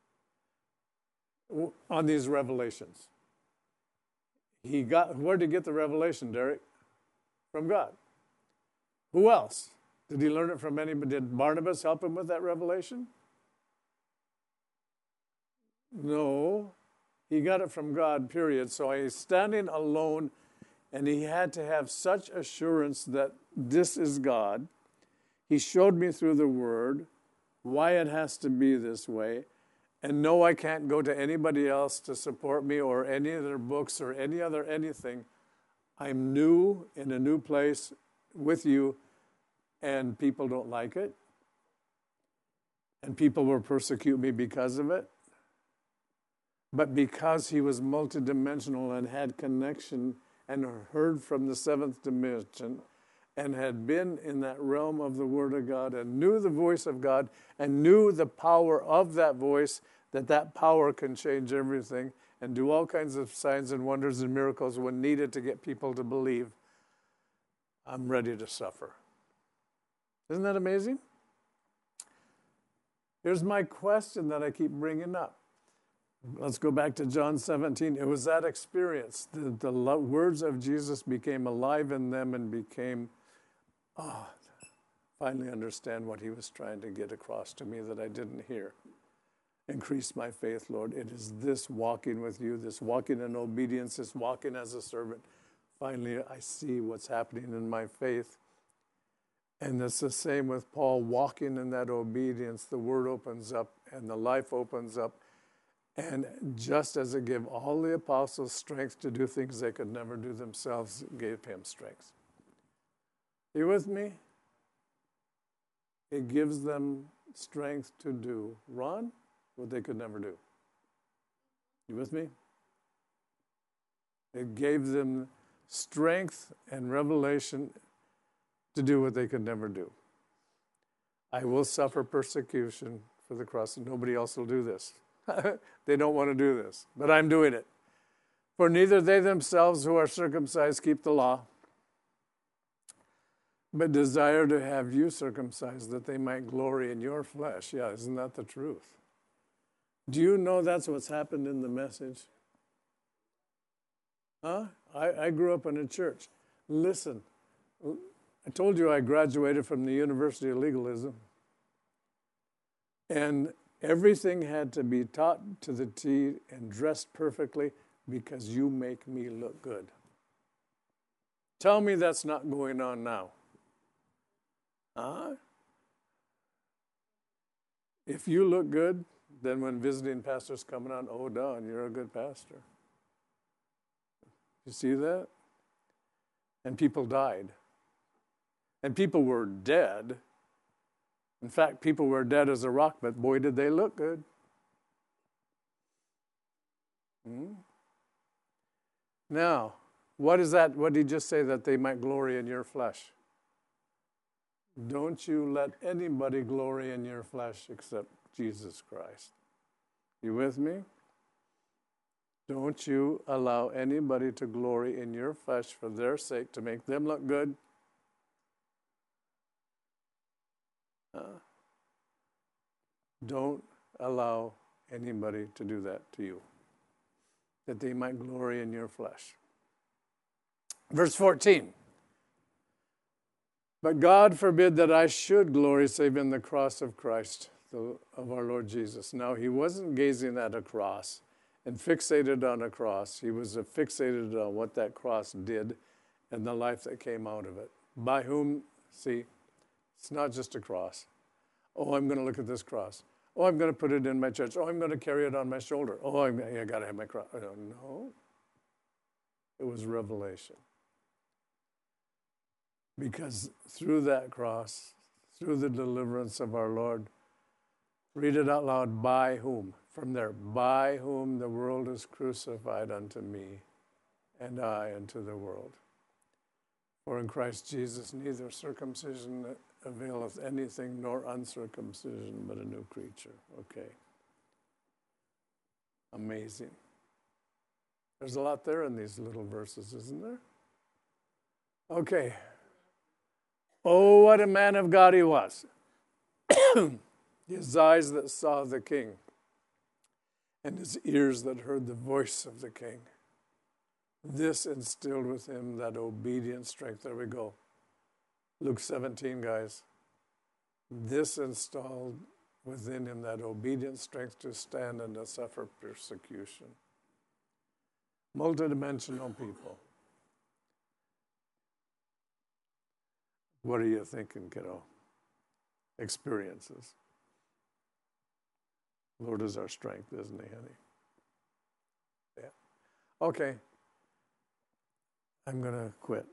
on these revelations? Where did he get the revelation, Derek? From God. Who else? Did he learn it from anybody? Did Barnabas help him with that revelation? No. He got it from God, period. So he's standing alone, and he had to have such assurance that this is God. He showed me through the Word why it has to be this way. And no, I can't go to anybody else to support me or any other books or any other anything. I'm new in a new place with you, and people don't like it. And people will persecute me because of it. But because he was multidimensional and had connection and heard from the seventh dimension and had been in that realm of the Word of God and knew the voice of God and knew the power of that voice, that power can change everything and do all kinds of signs and wonders and miracles when needed to get people to believe, I'm ready to suffer. Isn't that amazing? Here's my question that I keep bringing up. Let's go back to John 17. It was that experience. The words of Jesus became alive in them and became, finally understand what he was trying to get across to me that I didn't hear. Increase my faith, Lord. It is this walking with you, this walking in obedience, this walking as a servant. Finally, I see what's happening in my faith. And it's the same with Paul, walking in that obedience. The word opens up and the life opens up. And just as it gave all the apostles strength to do things they could never do themselves, it gave him strength. You with me? It gives them strength to do, Ron, what they could never do. You with me? It gave them strength and revelation to do what they could never do. I will suffer persecution for the cross. And nobody else will do this. They don't want to do this, but I'm doing it. For neither they themselves who are circumcised keep the law, but desire to have you circumcised, that they might glory in your flesh. Yeah, isn't that the truth? Do you know that's what's happened in the message? Huh? I grew up in a church. Listen, I told you I graduated from the University of Legalism. And everything had to be taught to the T and dressed perfectly because you make me look good. Tell me that's not going on now. Huh? If you look good, then when visiting pastors coming on, oh, Don, you're a good pastor. You see that? And people died. And people were dead. In fact, people were dead as a rock, but boy, did they look good. Now, what is that? What did he just say? That they might glory in your flesh. Don't you let anybody glory in your flesh except Jesus Christ. You with me? Don't you allow anybody to glory in your flesh for their sake, to make them look good. Don't allow anybody to do that to you, that they might glory in your flesh. Verse 14. But God forbid that I should glory save in the cross of Christ, of our Lord Jesus. Now, he wasn't gazing at a cross and fixated on a cross. He was fixated on what that cross did and the life that came out of it. By whom, see, it's not just a cross. Oh, I'm going to look at this cross. Oh, I'm going to put it in my church. Oh, I'm going to carry it on my shoulder. Oh, I got to have my cross. No. It was revelation. Because through that cross, through the deliverance of our Lord, read it out loud, by whom? From there, by whom the world is crucified unto me, and I unto the world. For in Christ Jesus neither circumcision availeth anything, nor uncircumcision, but a new creature. Okay. Amazing. There's a lot there in these little verses, isn't there? Okay. Oh, what a man of God he was. His eyes that saw the King, and his ears that heard the voice of the King. This instilled with him that obedient strength. There we go. Luke 17, guys. This installed within him that obedient strength to stand and to suffer persecution. Multidimensional people. What are you thinking, kiddo? Experiences. Lord is our strength, isn't he, honey? Yeah. Okay. I'm going to quit.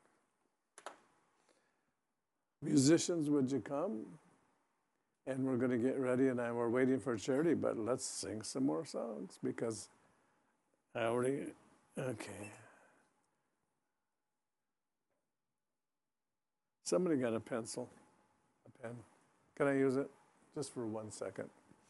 Musicians, would you come? And we're going to get ready, and we're waiting for charity, but let's sing some more songs because I already, okay. Somebody got a pencil, a pen. Can I use it? Just for 1 second.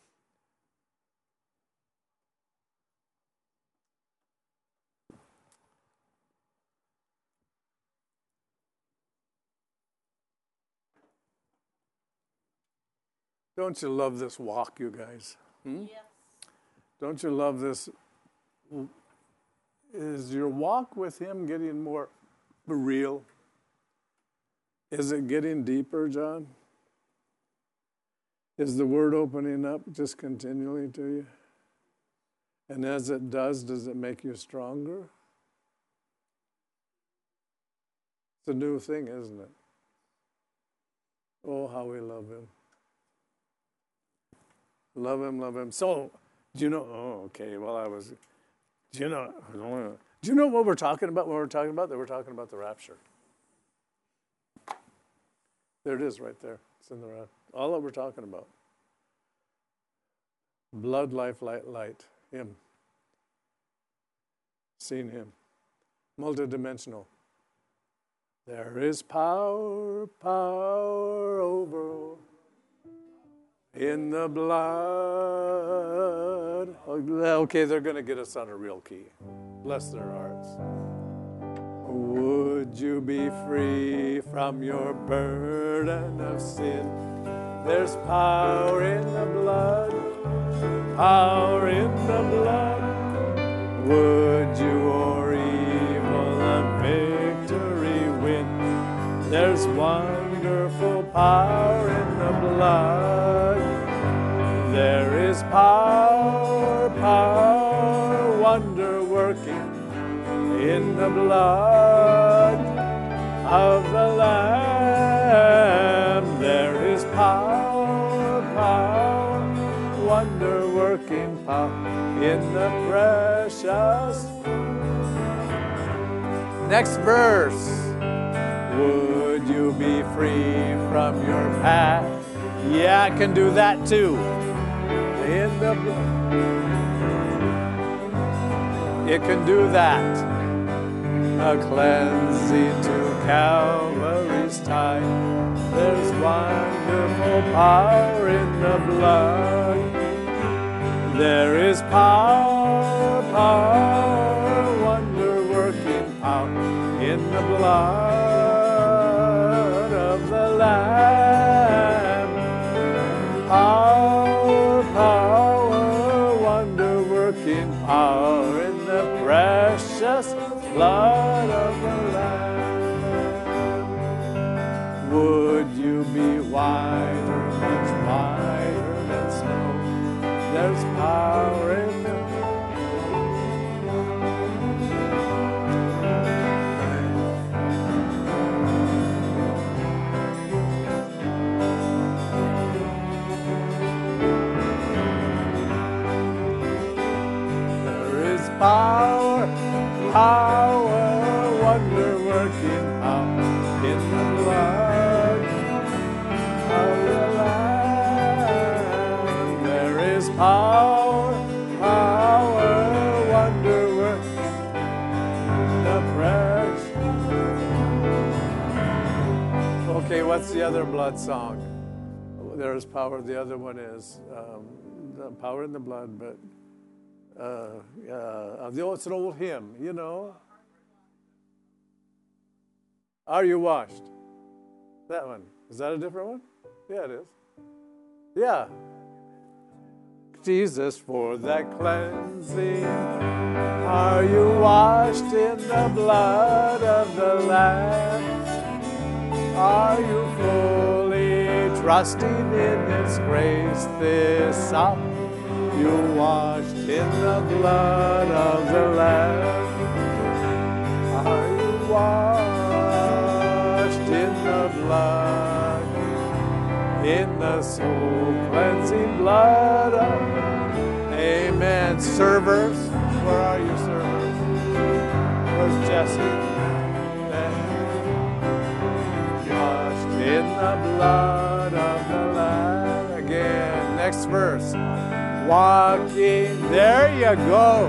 Don't you love this walk, you guys? Yes. Don't you love this? Is your walk with him getting more real? Is it getting deeper, John? Is the word opening up just continually to you? And as it does it make you stronger? It's a new thing, isn't it? Oh, how we love him. Love him, love him. So, do you know, do you know what we're talking about when we're talking about that? We're talking about the rapture. There it is right there. It's in the rapture. All that we're talking about. Blood, life, light. Him. Seen him. Multidimensional. There is power over in the blood. Okay, they're going to get us on a real key. Bless their hearts. Would you be free from your burden of sin? There's power in the blood, power in the blood. Would you or evil a victory win? There's wonderful power in the blood. There is power, power, wonder working in the blood of the Lamb. There is power, power, wonder working power in the precious. Next verse. Would you be free from your past? Yeah, I can do that too. In the it can do that. A cleansing to Calvary's tide. There's wonderful power in the blood. There is power, power, wonder-working power in the blood of the Lamb. Power, power, wonder-working power in the precious blood of the Lamb. Would you be whiter, much whiter than snow? There's power in the there is power, power, wonder-working power in the blood of the Lamb. There is power, power, wonder-working the precious. Okay, what's the other blood song? There is power. The other one is the power in the blood, but it's an old hymn, you know. Are you washed? That one. Is that a different one? Yeah, it is. Yeah. Jesus, for that cleansing, are you washed in the blood of the Lamb? Are you fully trusting in His grace this hour? You washed in the blood of the Lamb. Are you washed in the blood, in the soul cleansing blood of? Amen. Servers, where are you, servers? Where's Jesse? Washed in the blood of the Lamb. Again, next verse. Walking, there you go.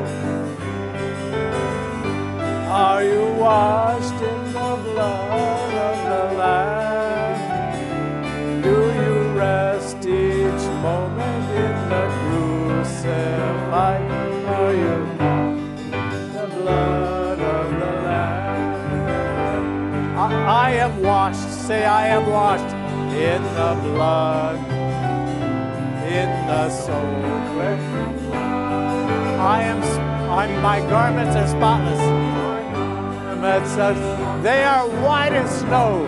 Are you washed in the blood of the Lamb? Do you rest each moment in the crucified? Are you the blood of the Lamb? I am washed. Say, I am washed in the blood, in the soul. My garments are spotless. They are white as snow.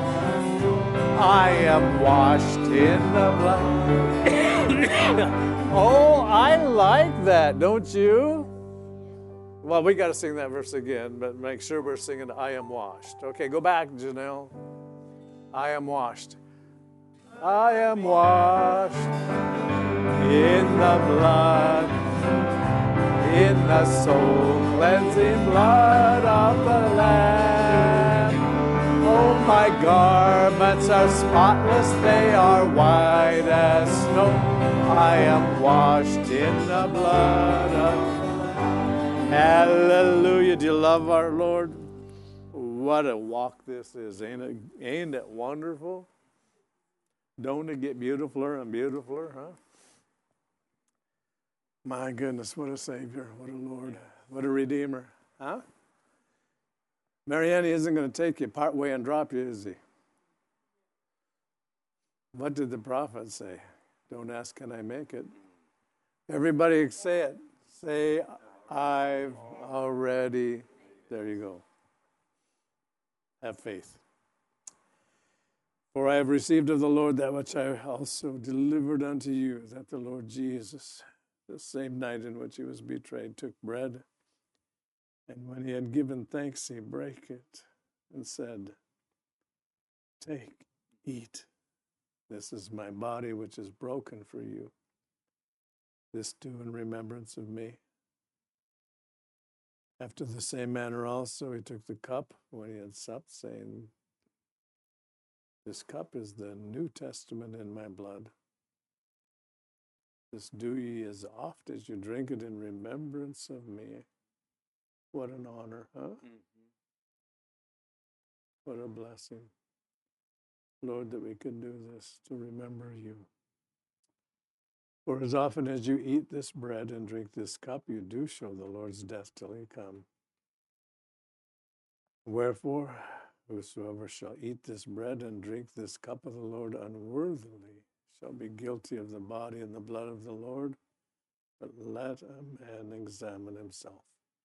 I am washed in the blood. Oh, I like that, don't you? Well, we got to sing that verse again, but make sure we're singing I am washed. Okay, go back, Janelle. I am washed. I am washed in the blood, in the soul cleansing blood of the Lamb. Oh, my garments are spotless, they are white as snow. I am washed in the blood of. Hallelujah. Do you love our Lord? What a walk this is. Ain't it wonderful? Don't it get beautifuler and beautifuler, huh? My goodness, what a Savior, what a Lord, what a Redeemer, huh? Marianne isn't going to take you part way and drop you, is he? What did the prophet say? Don't ask, can I make it? Everybody say it. Say, I've already. There you go. Have faith. For I have received of the Lord that which I also delivered unto you, that the Lord Jesus, the same night in which he was betrayed, took bread, and when he had given thanks, he brake it and said, take, eat. This is my body, which is broken for you. This do in remembrance of me. After the same manner also, he took the cup when he had supped, saying, this cup is the New Testament in my blood. This do ye as oft as you drink it in remembrance of me. What an honor, huh? Mm-hmm. What a blessing. Lord, that we could do this to remember you. For as often as you eat this bread and drink this cup, you do show the Lord's death till he come. Wherefore, whosoever shall eat this bread and drink this cup of the Lord unworthily shall be guilty of the body and the blood of the Lord. But let a man examine himself.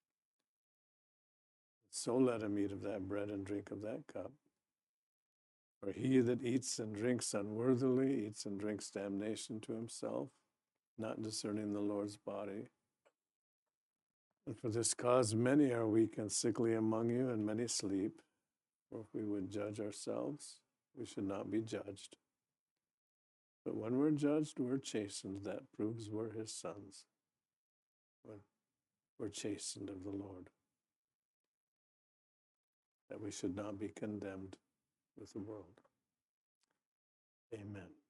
So let him eat of that bread and drink of that cup. For he that eats and drinks unworthily eats and drinks damnation to himself, not discerning the Lord's body. And for this cause many are weak and sickly among you, and many sleep. For if we would judge ourselves, we should not be judged. But when we're judged, we're chastened. That proves we're his sons. When we're chastened of the Lord. That we should not be condemned with the world. Amen.